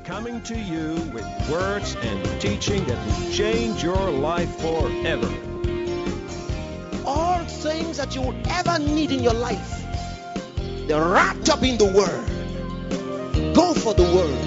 coming to you with words and teaching that will change your life forever. All things that you will ever need in your life, they're wrapped up in the Word. Go for the Word.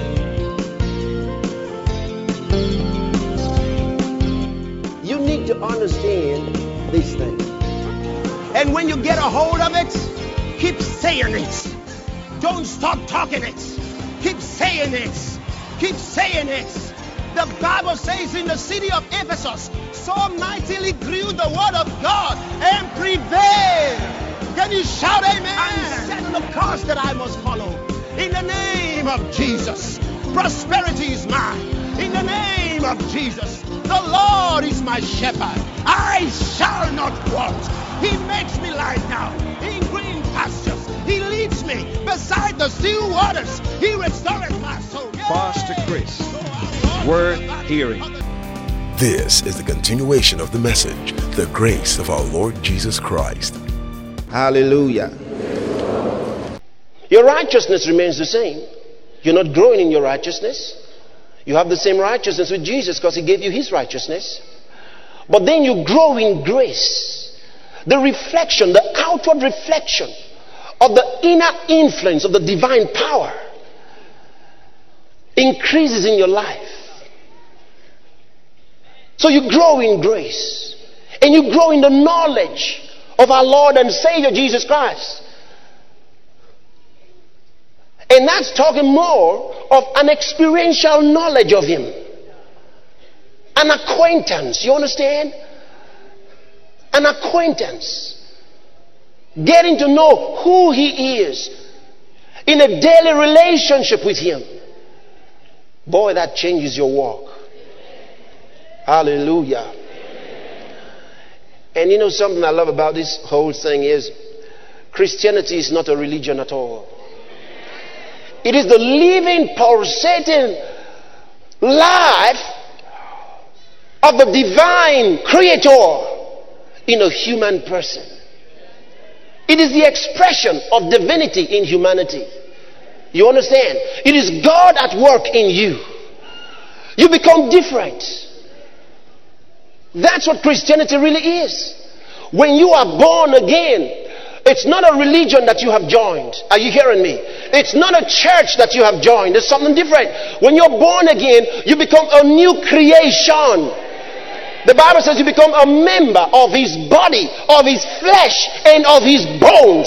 You need to understand these things. And when you get a hold of it, keep saying it. Don't stop talking it. Keep saying it. Keep saying it. The Bible says in the city of Ephesus, so mightily grew the word of God and prevailed. Can you shout amen? And set the course that I must follow. In the name of Jesus, prosperity is mine. In the name of Jesus, the Lord is my shepherd. I shall not want. He makes me lie down in green pastures. He leads me beside the still waters. He restoreth my soul. Pastor Chris, worth hearing. This is the continuation of the message, the grace of our Lord Jesus Christ. Hallelujah. Your righteousness remains the same. You're not growing in your righteousness. You have the same righteousness with Jesus because He gave you His righteousness. But then you grow in grace. The reflection, the outward reflection of the inner influence of the divine power increases in your life. So you grow in grace. And you grow in the knowledge of our Lord and Savior Jesus Christ. And that's talking more of an experiential knowledge of Him. An acquaintance. You understand? An acquaintance. Getting to know who He is in a daily relationship with Him. Boy, that changes your walk. Hallelujah. And you know something I love about this whole thing is Christianity is not a religion at all. It is the living, pulsating life of the divine creator in a human person. It is the expression of divinity in humanity. You understand? It is God at work in you. You become different. That's what Christianity really is. When you are born again, it's not a religion that you have joined. Are you hearing me? It's not a church that you have joined. There's something different. When you're born again, you become a new creation. The Bible says you become a member of His body, of His flesh, and of His bones.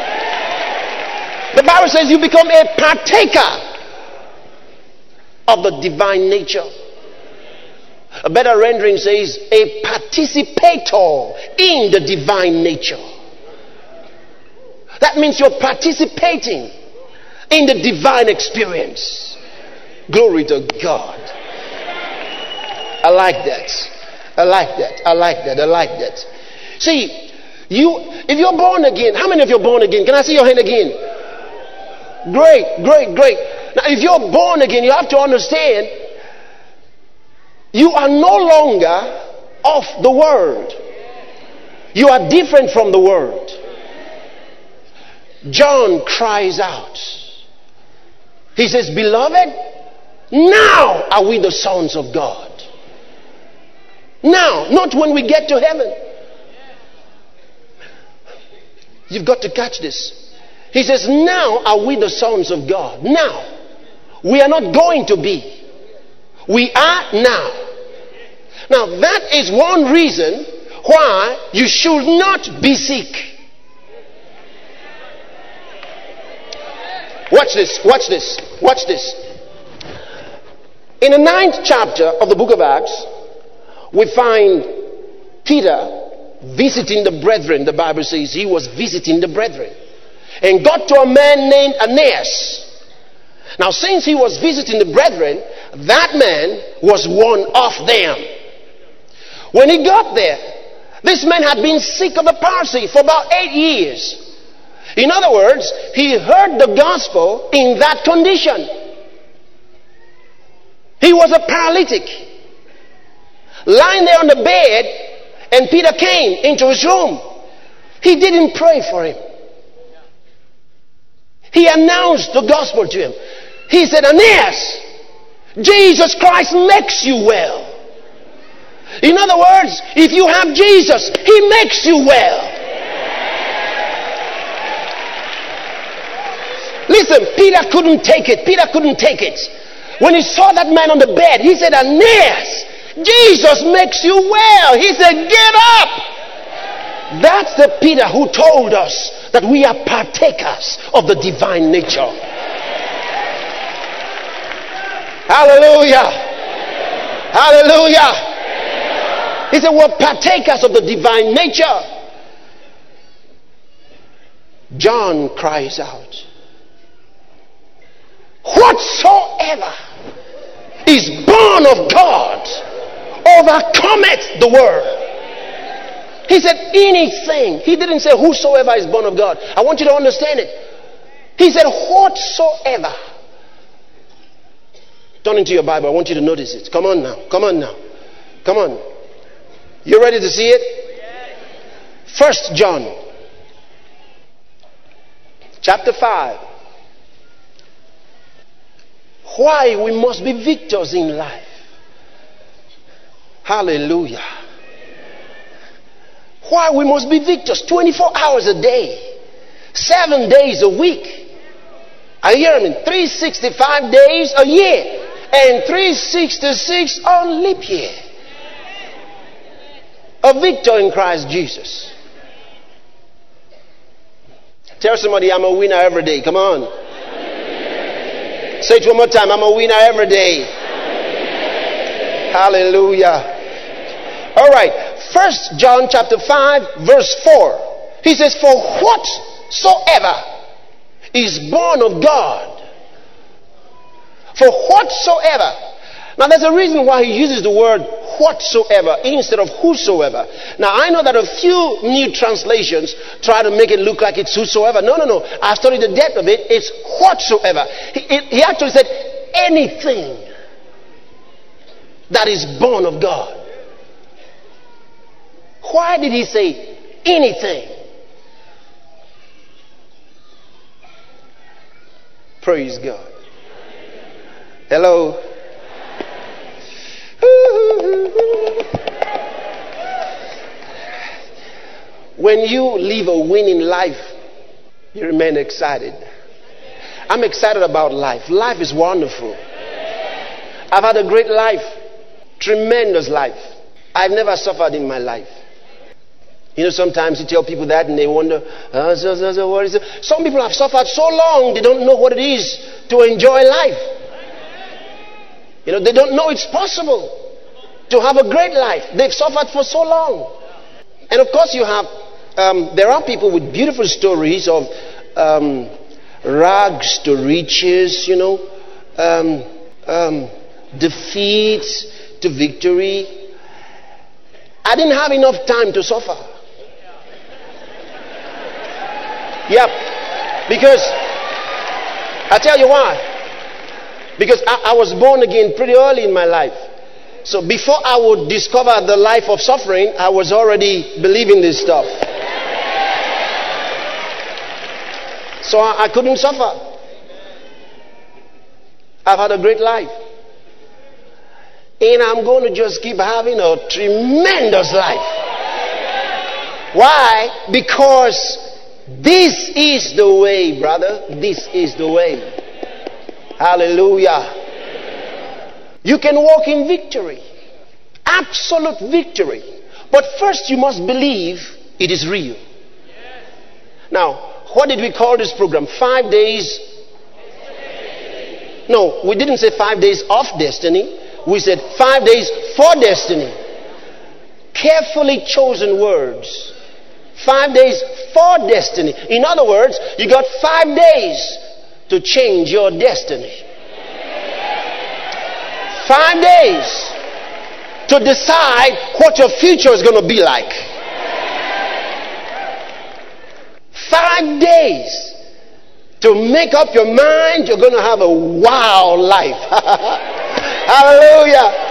The Bible says you become a partaker of the divine nature. A better rendering says a participator in the divine nature. That means you're participating in the divine experience. Glory to God. I like that. I like that. I like that. I like that. See, if you're born again, how many of you are born again? Can I see your hand again? Great, great, great. Now, if you're born again, you have to understand you are no longer of the world. You are different from the world. John cries out. He says, "Beloved, now are we the sons of God." Now, not when we get to heaven. You've got to catch this. He says, now are we the sons of God. Now. We are not going to be. We are now. Now, that is one reason why you should not be sick. Watch this, watch this, watch this. In the 9th chapter of the book of Acts, we find Peter visiting the brethren. The Bible says he was visiting the brethren and got to a man named Aeneas. Now, since he was visiting the brethren, that man was one of them. When he got there, this man had been sick of the palsy for about 8 years. In other words, he heard the gospel in that condition. He was a paralytic, lying there on the bed, and Peter came into his room. He didn't pray for him. He announced the gospel to him. He said, Aeneas, Jesus Christ makes you well. In other words, if you have Jesus, He makes you well. Listen, Peter couldn't take it. Peter couldn't take it. When he saw that man on the bed, he said, Aeneas, Jesus makes you well. He said, get up. That's the Peter who told us that we are partakers of the divine nature. Hallelujah. Hallelujah. He said, we're partakers of the divine nature. John cries out, whatsoever is born of God overcometh the world. He said anything. He didn't say whosoever is born of God. I want you to understand it. He said whatsoever. Turn into your Bible. I want you to notice it. Come on now. Come on now. Come on. You ready to see it? 1 John chapter 5. Why we must be victors in life. Hallelujah. Why we must be victors 24 hours a day, 7 days a week. Are you hearing me? 365 days a year and 366 on leap year. A victor in Christ Jesus. Tell somebody, I'm a winner every day. Come on. Say it one more time. I'm a winner every day. Hallelujah. All right. 1 John chapter 5 verse 4. He says, for whatsoever is born of God. For whatsoever. Now there's a reason why he uses the word whatsoever instead of whosoever. Now I know that a few new translations try to make it look like it's whosoever. No. I've studied the depth of it. It's whatsoever. He actually said anything that is born of God. Why did he say anything? Praise God. Hello. When you live a winning life, you remain excited. I'm excited about life. Life is wonderful. I've had a great life. Tremendous life. I've never suffered in my life. You know, sometimes you tell people that and they wonder, what is it? Some people have suffered so long they don't know what it is to enjoy life. You know, they don't know it's possible to have a great life. They've suffered for so long. And of course you have, there are people with beautiful stories of rags to riches, you know, defeat to victory. I didn't have enough time to suffer. Yep. Because, I tell you why. Because I was born again pretty early in my life. So before I would discover the life of suffering, I was already believing this stuff. So I couldn't suffer. I've had a great life. And I'm going to just keep having a tremendous life. Why? Because this is the way, brother. This is the way. Hallelujah. You can walk in victory. Absolute victory. But first you must believe it is real. Now, what did we call this program? 5 days. No, we didn't say 5 days of destiny. We said 5 days for destiny. Carefully chosen words. 5 days for destiny. In other words, you got 5 days to change your destiny. 5 days to decide what your future is going to be like. 5 days to make up your mind you're going to have a wow life. Hallelujah.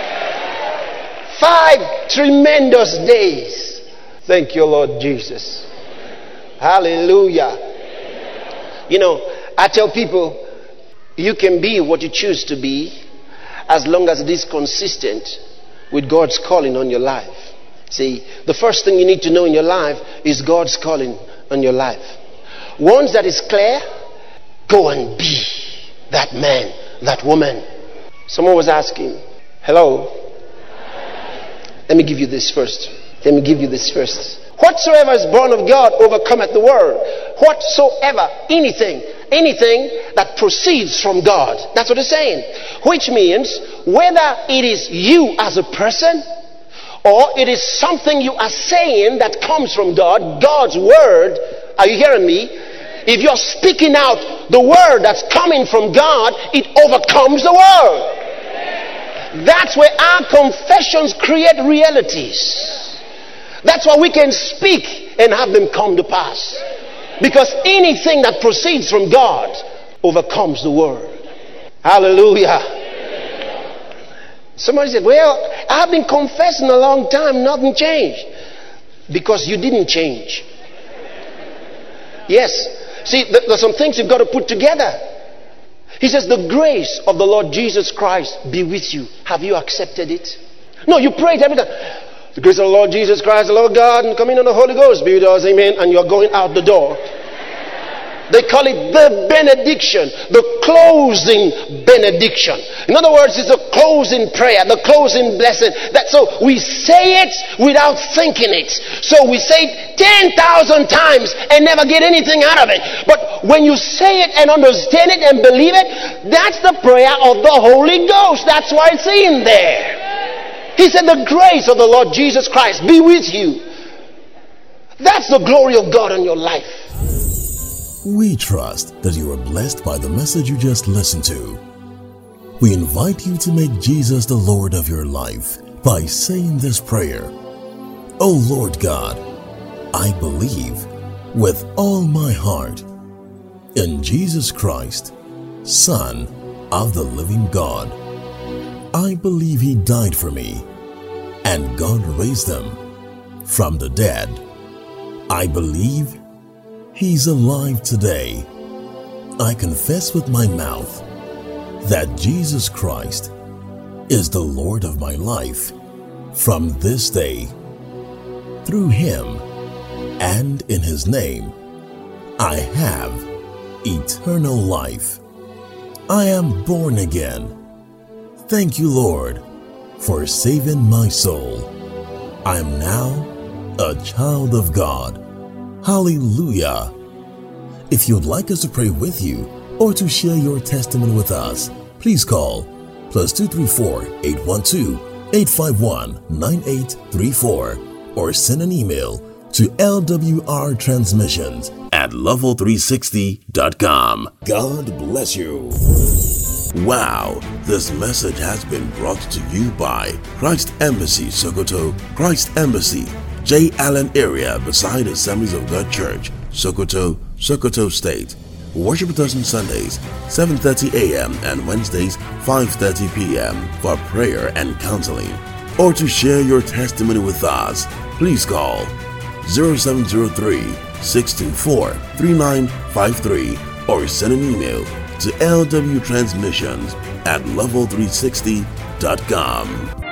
5 tremendous days. Thank you, Lord Jesus. Hallelujah. You know, I tell people, You can be what you choose to be as long as it is consistent with God's calling on your life. See, the first thing you need to know in your life is God's calling on your life. Once that is clear, go and be that man, that woman. Someone was asking, hello? Let me give you this first. Whatsoever is born of God overcometh the world. Whatsoever, anything that proceeds from God. That's what it's saying. Which means whether it is you as a person or it is something you are saying that comes from God, God's word. Are you hearing me? If you're speaking out the word that's coming from God, it overcomes the world. That's where our confessions create realities. That's why we can speak and have them come to pass. Because anything that proceeds from God overcomes the world. Hallelujah. Somebody said, well, I've been confessing a long time, nothing changed. Because you didn't change. Yes. See, there's some things you've got to put together. He says, the grace of the Lord Jesus Christ be with you. Have you accepted it? No, you pray it every time. The grace of the Lord Jesus Christ, the Lord God, and coming on the Holy Ghost be with us, amen. And you're going out the door. They call it the benediction, the closing benediction. In other words, it's a closing prayer, the closing blessing. So we say it without thinking it. So we say it 10,000 times and never get anything out of it. But when you say it and understand it and believe it, that's the prayer of the Holy Ghost. That's why it's in there. He said, the grace of the Lord Jesus Christ be with you. That's the glory of God on your life. We trust that you are blessed by the message you just listened to. We invite you to make Jesus the Lord of your life by saying this prayer. Oh Lord God, I believe with all my heart in Jesus Christ, Son of the living God. I believe He died for me and God raised Him from the dead. I believe He's alive today. I confess with my mouth that Jesus Christ is the Lord of my life from this day. Through Him and in His name, I have eternal life. I am born again. Thank you, Lord, for saving my soul. I am now a child of God. Hallelujah. If you'd like us to pray with you or to share your testimony with us, please call +234 812 851 9834 or send an email to lwrtransmissions@level360.com. God bless you. Wow, this message has been brought to you by Christ Embassy Sokoto, Christ Embassy, J. Allen area beside Assemblies of God Church, Sokoto, Sokoto State. Worship with us on Sundays, 7:30 a.m. and Wednesdays, 5:30 p.m. for prayer and counseling. Or to share your testimony with us, please call 0703-624-3953 or send an email to lwtransmissions@level360.com.